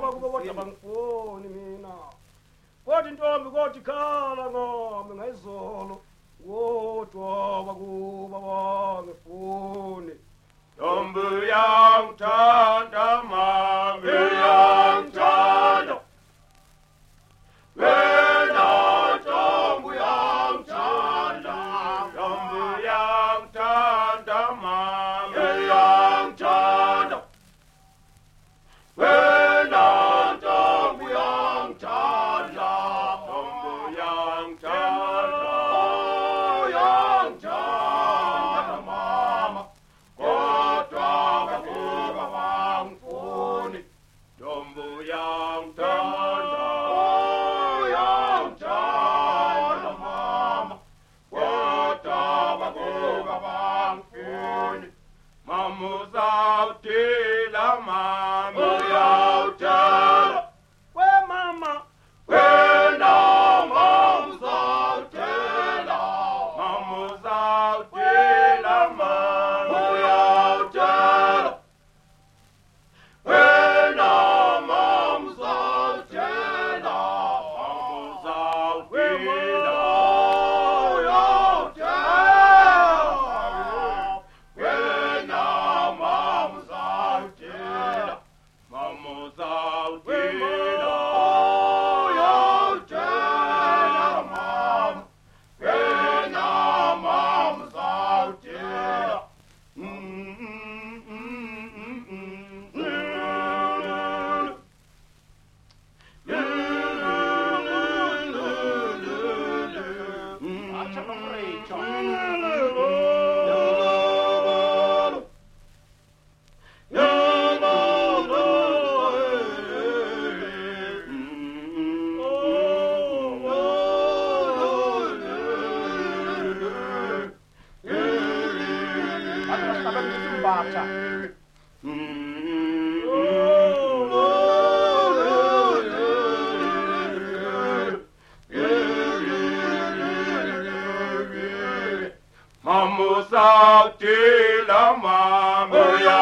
kuba kodwa bangifuni mina kodwa intombi kodwa ikhala ngami ngayizolo kodwa bakuba bangifuni ntombi yangithanda mami yangithanda wena ntombi yangithanda ntombi yangithanda mami yangithanda wena ntombi yangithanda ntombi yangithanda yangithanda mama kodwa bakuba bangifuni ntombi yangithanda yangithanda mama kodwa bakuba bangifuni mama uzawuthila mama uyawuthela we mama wena mama uzawuthela mama uzawuthela mama uyawuthela wena mama uzawuthela mama uzawuthela uyawuthela wena mama uzawuthela mama uzawuthela uyawuthela mama wena mama uzawuthela acha nomrecho baca mama uzawuthela mama